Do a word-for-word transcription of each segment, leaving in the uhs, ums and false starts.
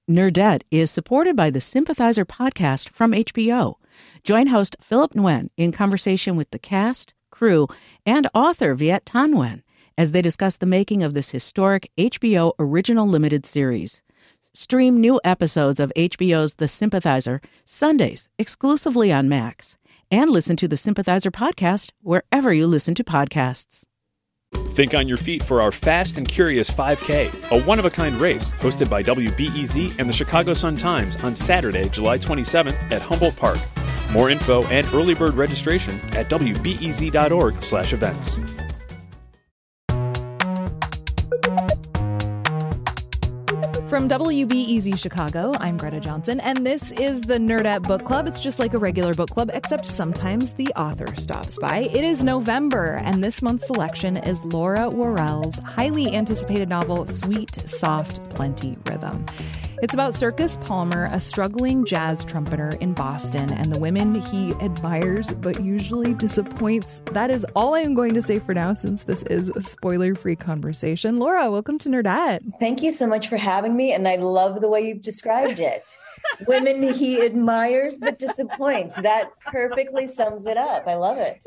Nerdette is supported by the Sympathizer podcast from H B O. Join host Philip Nguyen in conversation with the cast, crew, and author Viet Thanh Nguyen as they discuss the making of this historic H B O original limited series. Stream new episodes of H B O's The Sympathizer Sundays exclusively on Max, and listen to the Sympathizer podcast wherever you listen to podcasts. Think on your feet for our Fast and Curious five K, a one-of-a-kind race hosted by W B E Z and the Chicago Sun-Times on Saturday, July twenty-seventh at Humboldt Park. More info and early bird registration at W B E Z dot org slash events. From W B E Z Chicago, I'm Greta Johnson, and this is the Nerdette Book Club. It's just like a regular book club, except sometimes the author stops by. It is November, and this month's selection is Laura Worrell's highly anticipated novel, Sweet, Soft, Plenty Rhythm. It's about Circus Palmer, a struggling jazz trumpeter in Boston, and the women he admires but usually disappoints. That is all I am going to say for now, since this is a spoiler-free conversation. Laura, welcome to Nerdette. Thank you so much for having me, and I love the way you've described it. Women he admires but disappoints. That perfectly sums it up. I love it.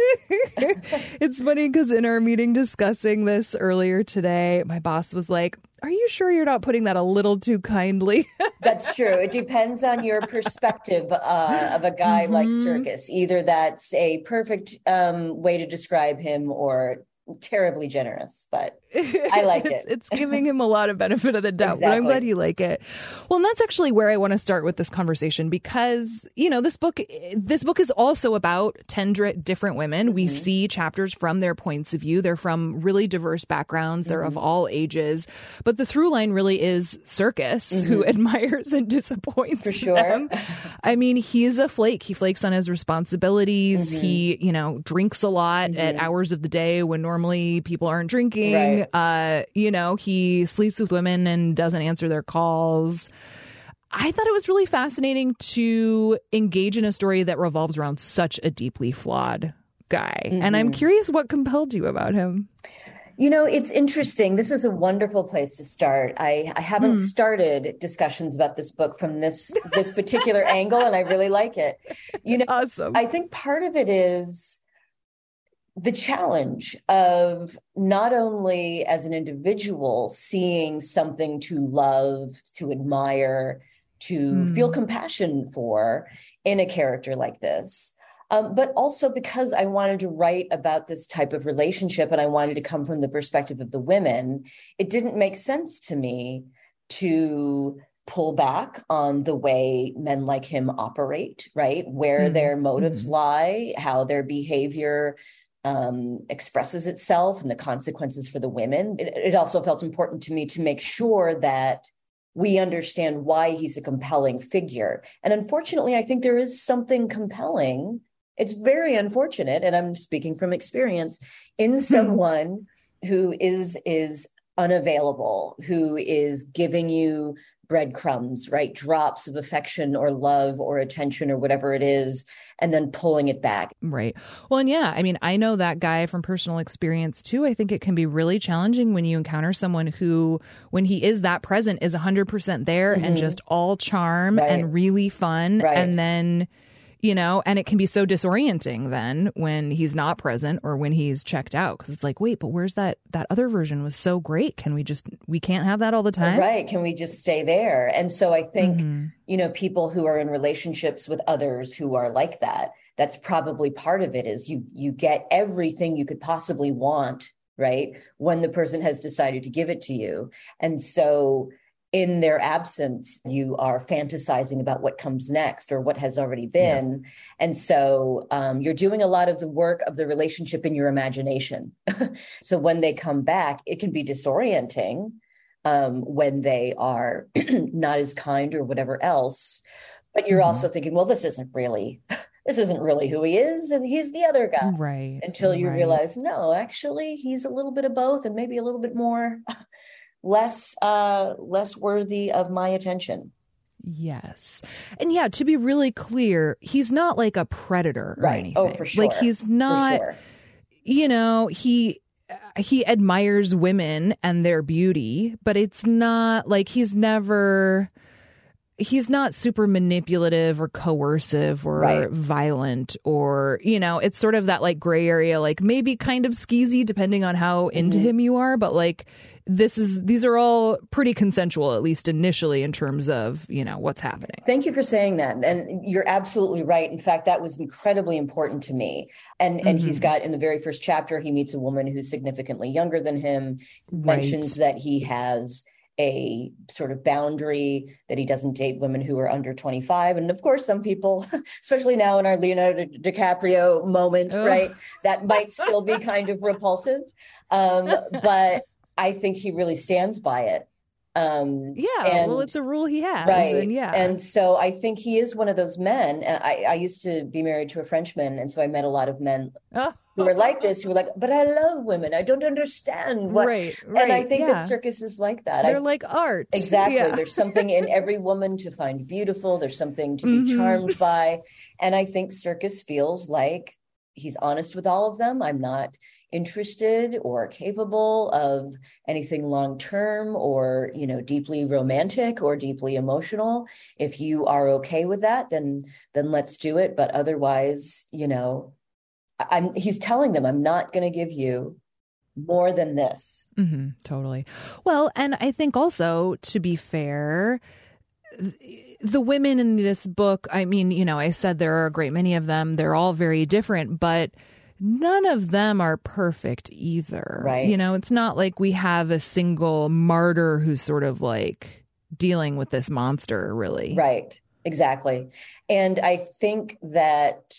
It's funny because in our meeting discussing this earlier today, my boss was like, are you sure you're not putting that a little too kindly? That's true. It depends on your perspective uh, of a guy mm-hmm. like Circus. Either that's a perfect um, way to describe him or terribly generous, but I like it's, it. It's giving him a lot of benefit of the doubt, Exactly. but I'm glad you like it. Well, and that's actually where I want to start with this conversation because, you know, this book, this book is also about ten different women. Mm-hmm. We see chapters from their points of view. They're from really diverse backgrounds. They're mm-hmm. of all ages, but the through line really is Circus, mm-hmm. who admires and disappoints For sure. them. I mean, he's a flake. He flakes on his responsibilities. Mm-hmm. He, you know, drinks a lot mm-hmm. at hours of the day when normally people aren't drinking. Right. Uh, you know, he sleeps with women and doesn't answer their calls. I thought it was really fascinating to engage in a story that revolves around such a deeply flawed guy. Mm-hmm. And I'm curious what compelled you about him. You know, it's interesting. This is a wonderful place to start. I, I haven't mm. started discussions about this book from this this particular angle, and I really like it. You know, awesome. I think part of it is the challenge of not only as an individual seeing something to love, to admire, to mm. feel compassion for in a character like this, um, but also because I wanted to write about this type of relationship and I wanted to come from the perspective of the women, it didn't make sense to me to pull back on the way men like him operate, right? Where mm. their motives mm. lie, how their behavior Um, expresses itself and the consequences for the women. It, it also felt important to me to make sure that we understand why he's a compelling figure. And unfortunately, I think there is something compelling. It's very unfortunate, and I'm speaking from experience, in someone who is is unavailable, who is giving you breadcrumbs, right? Drops of affection or love or attention or whatever it is, and then pulling it back. Right. Well, and yeah, I mean, I know that guy from personal experience too. I think it can be really challenging when you encounter someone who, when he is that present, is one hundred percent there mm-hmm. and just all charm right. and really fun. Right. And then, you know, and it can be so disorienting then when he's not present or when he's checked out, because it's like, wait, but where's that that other version was so great? Can we just, we can't have that all the time? Right. Can we just stay there? And so I think, mm-hmm. you know, people who are in relationships with others who are like that, that's probably part of it is you you get everything you could possibly want, right? When the person has decided to give it to you. And so in their absence, you are fantasizing about what comes next or what has already been. Yeah. And so um, you're doing a lot of the work of the relationship in your imagination. So when they come back, it can be disorienting um, when they are not as kind or whatever else. But you're mm-hmm. also thinking, well, this isn't really, this isn't really who he is. And he's the other guy. Right. Until you right. realize, no, actually, he's a little bit of both and maybe a little bit more less uh, less worthy of my attention. Yes. And yeah, to be really clear, he's not like a predator or right. anything. Oh, for sure. Like he's not, sure. you know, he he admires women and their beauty, but it's not like he's never, he's not super manipulative or coercive or right. violent or, you know, it's sort of that like gray area, like maybe kind of skeezy depending on how into mm-hmm. him you are. But like this is these are all pretty consensual, at least initially, in terms of, you know, what's happening. Thank you for saying that. And you're absolutely right. In fact, that was incredibly important to me. And mm-hmm. and he's got in the very first chapter, he meets a woman who's significantly younger than him, right. mentions that he has a sort of boundary that he doesn't date women who are under twenty-five. And of course, some people, especially now in our Leonardo DiCaprio moment, oh. right, that might still be kind of repulsive. Um, but I think he really stands by it. Um, yeah, and, well, it's a rule he has. Right. And yeah. And so I think he is one of those men. I, I used to be married to a Frenchman. And so I met a lot of men oh. who were like this, who were like, but I love women. I don't understand what. Right, right, and I think yeah. that circus is like that. They're I, like art. Exactly. Yeah. There's something in every woman to find beautiful. There's something to be mm-hmm. charmed by. And I think circus feels like he's honest with all of them. I'm not interested or capable of anything long-term or, you know, deeply romantic or deeply emotional. If you are okay with that, then, then let's do it. But otherwise, you know, I'm, he's telling them, I'm not going to give you more than this. Mm-hmm, totally. Well, and I think also, to be fair, the women in this book, I mean, you know, I said there are a great many of them. They're all very different, but none of them are perfect either. Right. You know, it's not like we have a single martyr who's sort of like dealing with this monster, really. Right. Exactly. And I think that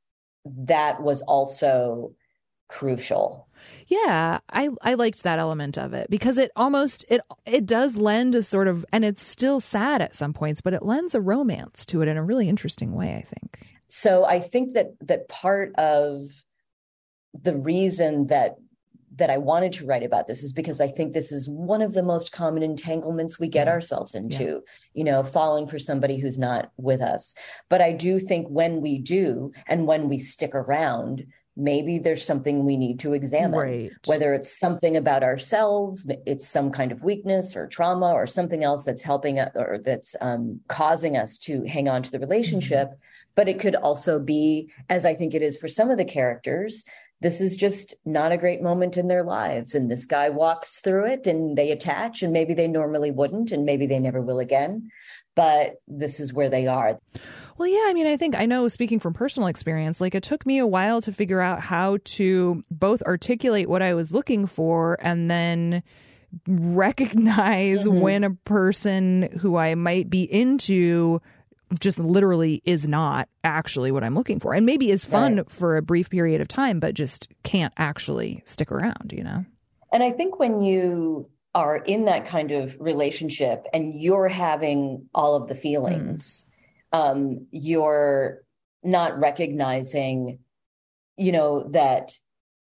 that was also crucial. Yeah, I, I liked that element of it because it almost, it it does lend a sort of, and it's still sad at some points, but it lends a romance to it in a really interesting way, I think. So I think that that part of the reason that that I wanted to write about this is because I think this is one of the most common entanglements we get yeah. ourselves into, yeah. you know, falling for somebody who's not with us. But I do think when we do, and when we stick around, maybe there's something we need to examine, right. whether it's something about ourselves, it's some kind of weakness or trauma or something else that's helping us or that's um, causing us to hang on to the relationship. Mm-hmm. But it could also be, as I think it is for some of the characters, this is just not a great moment in their lives. And this guy walks through it and they attach, and maybe they normally wouldn't, and maybe they never will again. But this is where they are. Well, yeah, I mean, I think I know, speaking from personal experience, like it took me a while to figure out how to both articulate what I was looking for and then recognize mm-hmm. when a person who I might be into just literally is not actually what I'm looking for, and maybe is fun right. for a brief period of time, but just can't actually stick around, you know? And I think when you are in that kind of relationship and you're having all of the feelings, mm. um, you're not recognizing, you know, that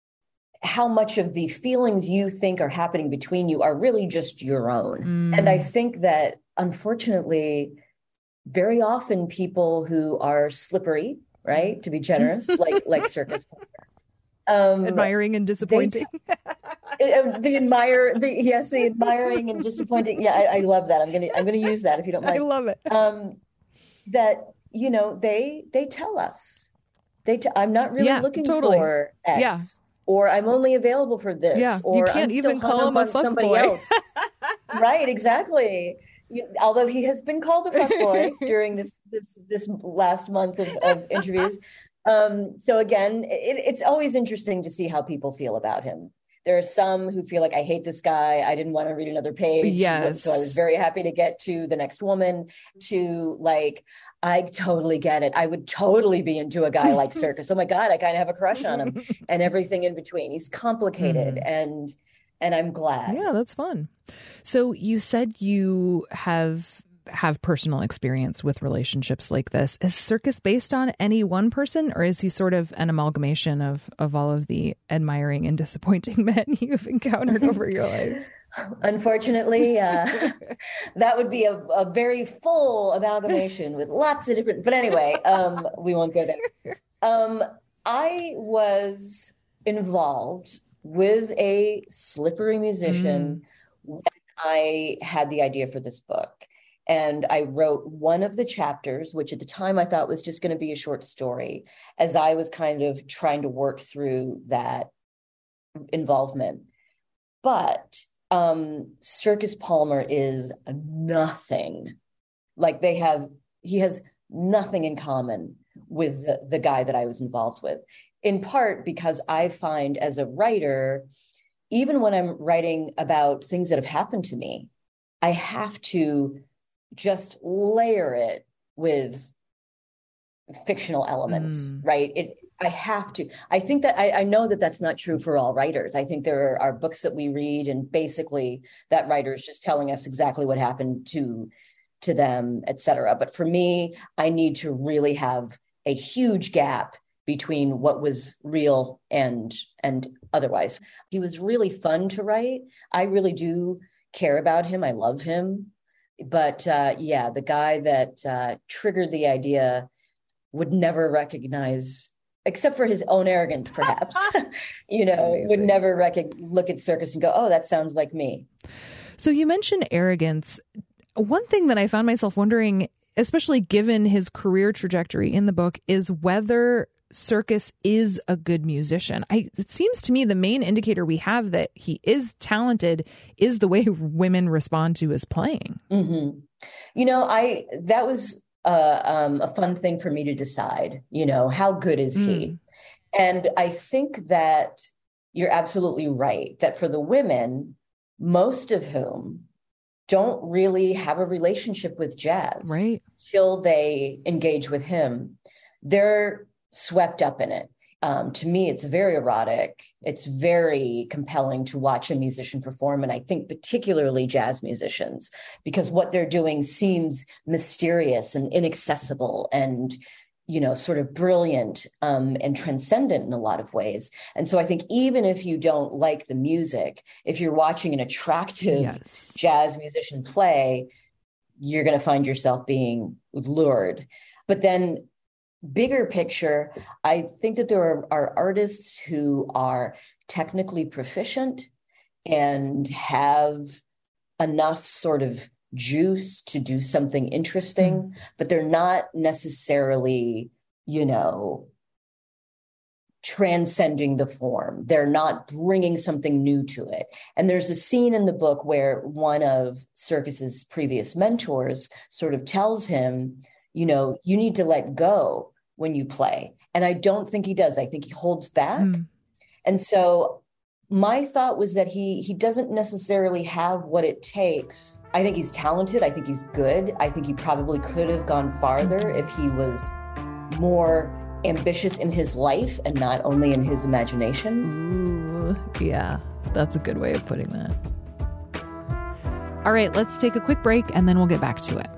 how much of the feelings you think are happening between you are really just your own. Mm. And I think that, unfortunately, very often people who are slippery, right, to be generous, like like circus, um, admiring and disappointing. They, the admire, the yes, the admiring and disappointing. Yeah, I, I love that. I'm gonna I'm gonna use that if you don't mind. I love it. Um, that you know they they tell us they t- I'm not really yeah, looking totally. for X, yeah. or I'm only available for this. Yeah, or you can't I'm even still call him a somebody fuckboy. Else. Right? Exactly. You, although he has been called a fuckboy during this, this this last month of, of interviews. Um, so again, it, it's always interesting to see how people feel about him. There are some who feel like, I hate this guy. I didn't want to read another page. Yes. So I was very happy to get to the next woman, to like, I totally get it. I would totally be into a guy like Circus. Oh my God, I kind of have a crush on him, and everything in between. He's complicated mm. and And I'm glad. Yeah, that's fun. So you said you have have personal experience with relationships like this. Is Circus based on any one person, or is he sort of an amalgamation of, of all of the admiring and disappointing men you've encountered over your life? Unfortunately, uh, that would be a, a very full amalgamation with lots of different, but anyway, um, we won't go there. Um, I was involved with a slippery musician mm. when I had the idea for this book. And I wrote one of the chapters, which at the time I thought was just going to be a short story, as I was kind of trying to work through that involvement. But um, Circus Palmer is nothing. Like they have, he has nothing in common with the, the guy that I was involved with, in part because I find as a writer, even when I'm writing about things that have happened to me, I have to just layer it with fictional elements, mm. right? It, I have to. I think that I, I know that that's not true for all writers. I think there are, are books that we read, and basically that writer is just telling us exactly what happened to to them, et cetera. But for me, I need to really have a huge gap between what was real and and otherwise. He was really fun to write. I really do care about him. I love him. But uh, yeah, the guy that uh, triggered the idea would never recognize, except for his own arrogance, perhaps, you know, Amazing. would never rec- look at Circus and go, oh, that sounds like me. So you mentioned arrogance. One thing that I found myself wondering, especially given his career trajectory in the book, is whether Circus is a good musician. I, it seems to me the main indicator we have that he is talented is the way women respond to his playing. Mm-hmm. You know, I that was uh, um, a fun thing for me to decide, you know, how good is mm. he? And I think that you're absolutely right, that for the women, most of whom don't really have a relationship with jazz, right, till they engage with him, they're swept up in it. Um, to me, it's very erotic. It's very compelling to watch a musician perform. And I think particularly jazz musicians, because what they're doing seems mysterious and inaccessible and, you know, sort of brilliant um, and transcendent in a lot of ways. And so I think even if you don't like the music, if you're watching an attractive yes. jazz musician play, you're going to find yourself being lured. But then bigger picture, I think that there are, are artists who are technically proficient and have enough sort of juice to do something interesting, mm. but they're not necessarily, you know, transcending the form. They're not bringing something new to it. And there's a scene in the book where one of Circus's previous mentors sort of tells him, you know, you need to let go when you play. And I don't think he does. I think he holds back. Mm. And so my thought was that he he doesn't necessarily have what it takes. I think he's talented. I think he's good. I think he probably could have gone farther if he was more ambitious in his life and not only in his imagination. Ooh, yeah, that's a good way of putting that. All right, let's take a quick break and then we'll get back to it.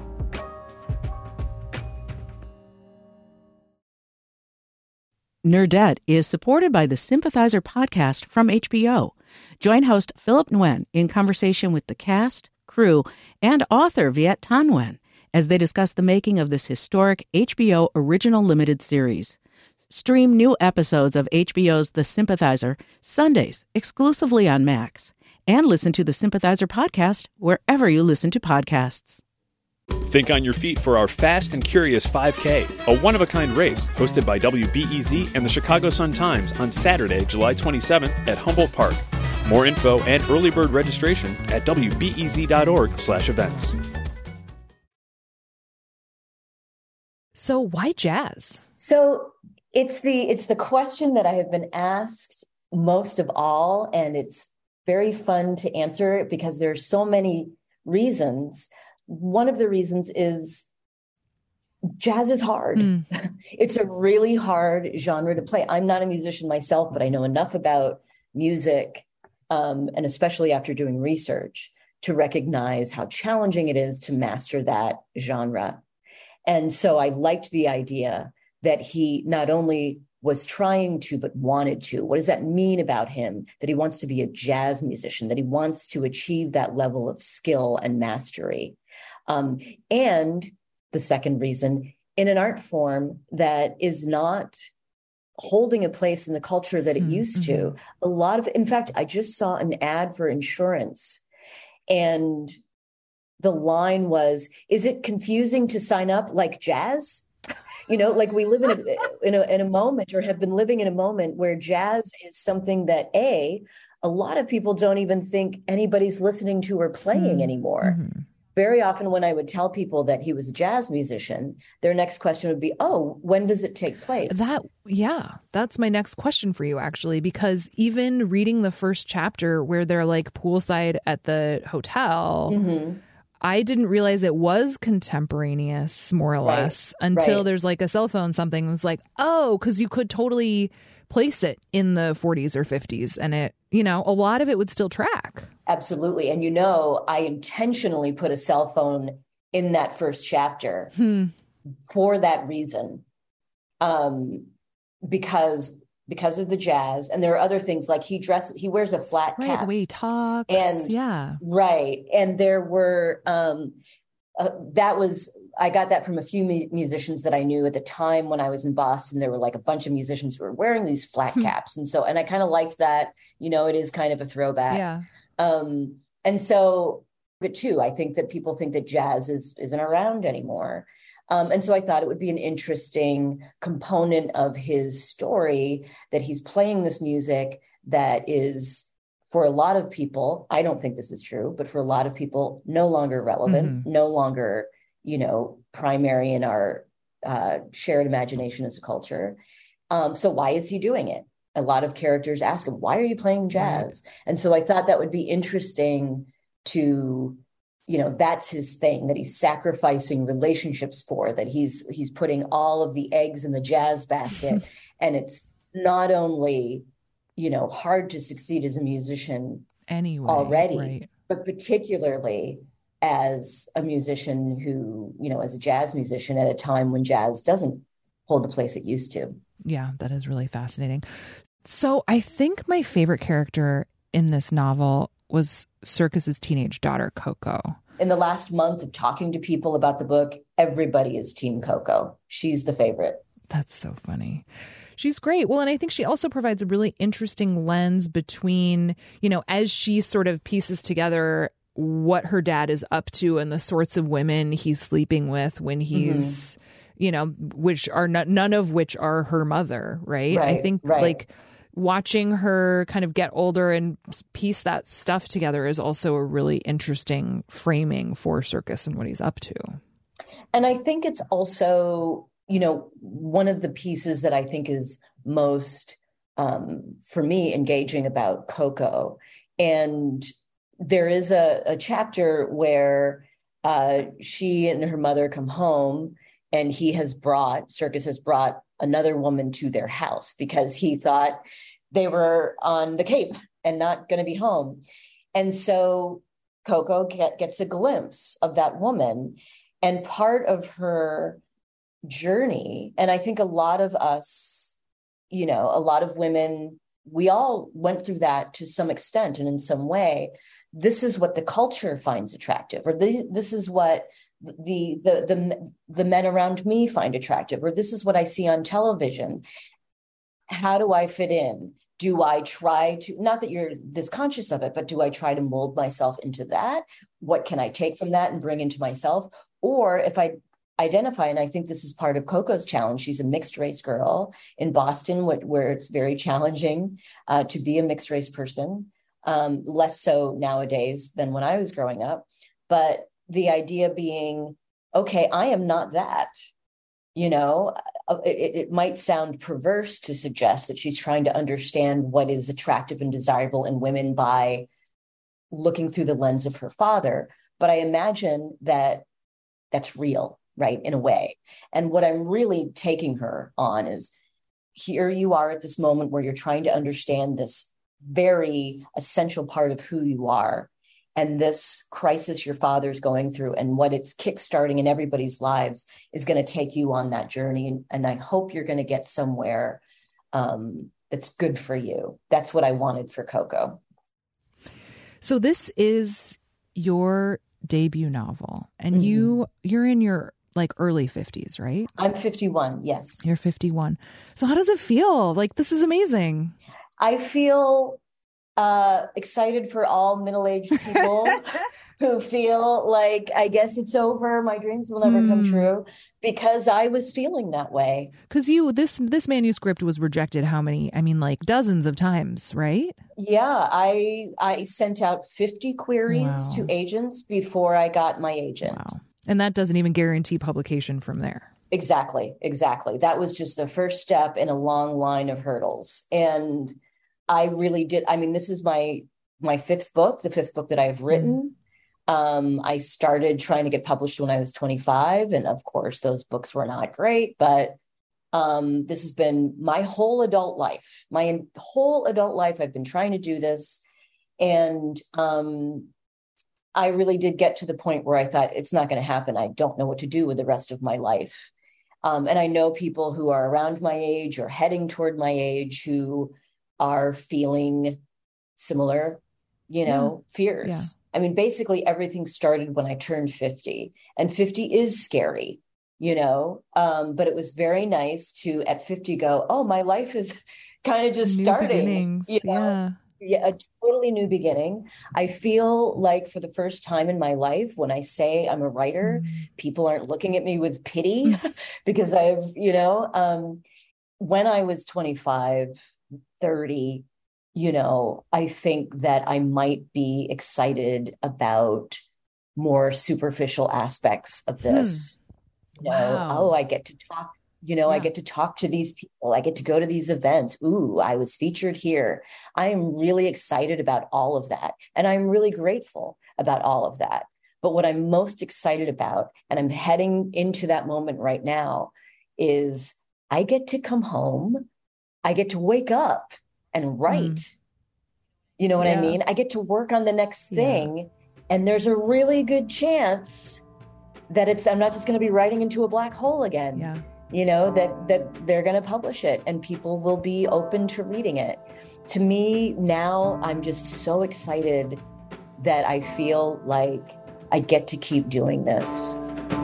Nerdette is supported by the Sympathizer podcast from H B O. Join host Philip Nguyen in conversation with the cast, crew, and author Viet Thanh Nguyen as they discuss the making of this historic H B O original limited series. Stream new episodes of H B O's The Sympathizer Sundays exclusively on Max, and listen to the Sympathizer podcast wherever you listen to podcasts. Think on your feet for our Fast and Curious five K, a one-of-a-kind race hosted by W B E Z and the Chicago Sun-Times on Saturday, July twenty-seventh at Humboldt Park. More info and early bird registration at W B E Z dot org slash events. So why jazz? So it's the it's the question that I have been asked most of all, and it's very fun to answer because there are so many reasons. One of the reasons is jazz is hard. Mm. It's a really hard genre to play. I'm not a musician myself, but I know enough about music, um, and especially after doing research, to recognize how challenging it is to master that genre. And so I liked the idea that he not only was trying to, but wanted to. What does that mean about him? That he wants to be a jazz musician, that he wants to achieve that level of skill and mastery. Um, and the second reason, in an art form that is not holding a place in the culture that it mm-hmm. used to. A lot of, in fact, I just saw an ad for insurance, and the line was, is it confusing to sign up like jazz? You know, like we live in a, in a, in a moment, or have been living in a moment where jazz is something that a, a lot of people don't even think anybody's listening to or playing mm-hmm. anymore. Mm-hmm. Very often when I would tell people that he was a jazz musician, their next question would be, oh, when does it take place? That, yeah, that's my next question for you, actually, because even reading the first chapter where they're like poolside at the hotel, mm-hmm. I didn't realize it was contemporaneous, more or right. less, until right. there's like a cell phone, something was like, oh, because you could totally place it in the forties or fifties. And it, you know, a lot of it would still track. Absolutely. And, you know, I intentionally put a cell phone in that first chapter hmm. for that reason, um, because because of the jazz. And there are other things like he dresses, he wears a flat right, cap. The way he talks. And yeah. Right. And there were, um, uh, that was, I got that from a few mu- musicians that I knew at the time when I was in Boston. There were like a bunch of musicians who were wearing these flat caps. And so, and I kind of liked that, you know, it is kind of a throwback. Yeah. Um, and so, but too, I think that people think that jazz is, isn't around anymore. Um, and so I thought it would be an interesting component of his story that he's playing this music that is, for a lot of people, I don't think this is true, but for a lot of people, no longer relevant, mm-hmm. no longer, you know, primary in our uh, shared imagination as a culture. Um, so why is he doing it? A lot of characters ask him, why are you playing jazz? Right. And so I thought that would be interesting to, you know, that's his thing, that he's sacrificing relationships for, that he's he's putting all of the eggs in the jazz basket. And it's not only, you know, hard to succeed as a musician anyway, already, right. but particularly as a musician who, you know, as a jazz musician at a time when jazz doesn't hold the place it used to. Yeah, that is really fascinating. So I think my favorite character in this novel was Serkis's teenage daughter, Coco. In the last month of talking to people about the book, everybody is Team Coco. She's the favorite. That's so funny. She's great. Well, and I think she also provides a really interesting lens between, you know, as she sort of pieces together what her dad is up to and the sorts of women he's sleeping with when he's, mm-hmm. you know, which are not, none of which are her mother, right? right I think right. like watching her kind of get older and piece that stuff together is also a really interesting framing for Serkis and what he's up to. And I think it's also, you know, one of the pieces that I think is most, um, for me, engaging about Coco. And there is a, a chapter where uh, she and her mother come home, and he has brought, Serkis has brought another woman to their house because he thought they were on the Cape and not going to be home. And so Coco get, gets a glimpse of that woman, and part of her journey, and I think a lot of us, you know, a lot of women, we all went through that to some extent and in some way. This is what the culture finds attractive, or the, this is what the, the the the men around me find attractive, or this is what I see on television. How do I fit in? Do I try to, not that you're this conscious of it, but do I try to mold myself into that? What can I take from that and bring into myself? Or if I identify, and I think this is part of Coco's challenge, she's a mixed race girl in Boston, where it's very challenging uh, to be a mixed race person, um, less so nowadays than when I was growing up. But the idea being, okay, I am not that. You know, it, it might sound perverse to suggest that she's trying to understand what is attractive and desirable in women by looking through the lens of her father. But I imagine that that's real, right, in a way. And what I'm really taking her on is, here you are at this moment where you're trying to understand this very essential part of who you are. And this crisis your father's going through and what it's kickstarting in everybody's lives is going to take you on that journey. And, and I hope you're going to get somewhere um, that's good for you. That's what I wanted for Coco. So this is your debut novel, and mm-hmm. you, you're in your like early fifties, right? I'm fifty-one. Yes. You're fifty-one. So how does it feel? Like, this is amazing. I feel uh, excited for all middle-aged people who feel like, I guess it's over, my dreams will never mm. come true, because I was feeling that way. Because you, this this manuscript was rejected how many? I mean, like dozens of times, right? Yeah, I I sent out fifty queries wow. to agents before I got my agent. Wow. And that doesn't even guarantee publication from there. Exactly, exactly. That was just the first step in a long line of hurdles. And I really did. I mean, this is my my fifth book, the fifth book that I've written. Mm. Um, I started trying to get published when I was twenty-five. And of course, those books were not great. But um, this has been my whole adult life. My whole adult life, I've been trying to do this. And um, I really did get to the point where I thought, it's not going to happen. I don't know what to do with the rest of my life. Um, and I know people who are around my age or heading toward my age who are feeling similar, you know, yeah. fears. Yeah. I mean, basically everything started when I turned fifty, and fifty is scary, you know, um, but it was very nice to at fifty go, oh, my life is kind of just new starting. Beginnings. You know? Yeah. Yeah, a totally new beginning. I feel like for the first time in my life, when I say I'm a writer, mm. people aren't looking at me with pity because I've, you know, um, when I was twenty-five, thirty, you know, I think that I might be excited about more superficial aspects of this. Hmm. You know, wow. oh, I get to talk, you know, yeah. I get to talk to these people. I get to go to these events. Ooh, I was featured here. I am really excited about all of that. And I'm really grateful about all of that. But what I'm most excited about, and I'm heading into that moment right now, is I get to come home. I get to wake up and write. Mm. You know what yeah. I mean? I get to work on the next thing. Yeah. And there's a really good chance that it's, I'm not just going to be writing into a black hole again. Yeah. You know, that, that they're going to publish it and people will be open to reading it. To me now, I'm just so excited that I feel like I get to keep doing this.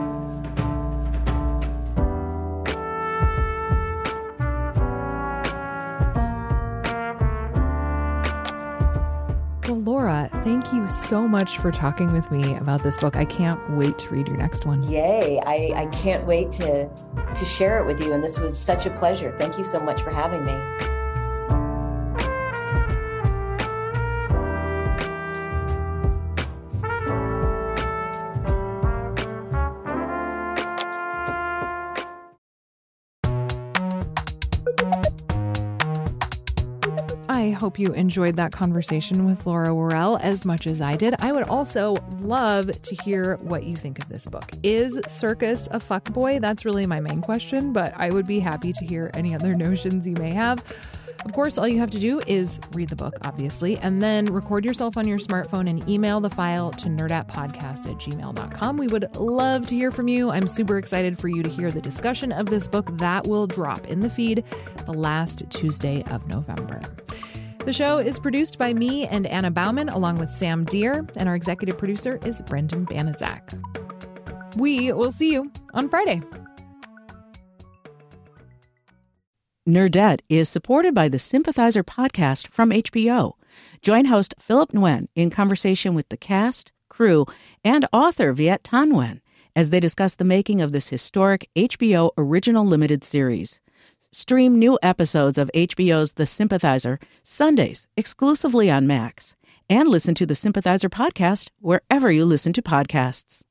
Well, Laura, thank you so much for talking with me about this book. I can't wait to read your next one. Yay. I, I can't wait to, to share it with you. And this was such a pleasure. Thank you so much for having me. I hope you enjoyed that conversation with Laura Worrell as much as I did. I would also love to hear what you think of this book. Is Circus a fuckboy? That's really my main question, but I would be happy to hear any other notions you may have. Of course, all you have to do is read the book, obviously, and then record yourself on your smartphone and email the file to nerdatpodcast at gmail dot com. We would love to hear from you. I'm super excited for you to hear the discussion of this book that will drop in the feed the last Tuesday of November. The show is produced by me and Anna Bauman, along with Sam Deer, and our executive producer is Brendan Banaszak. We will see you on Friday. Nerdette is supported by the Sympathizer podcast from H B O. Join host Philip Nguyen in conversation with the cast, crew, and author Viet Thanh Nguyen as they discuss the making of this historic H B O original limited series. Stream new episodes of H B O's The Sympathizer Sundays exclusively on Max, and listen to the Sympathizer podcast wherever you listen to podcasts.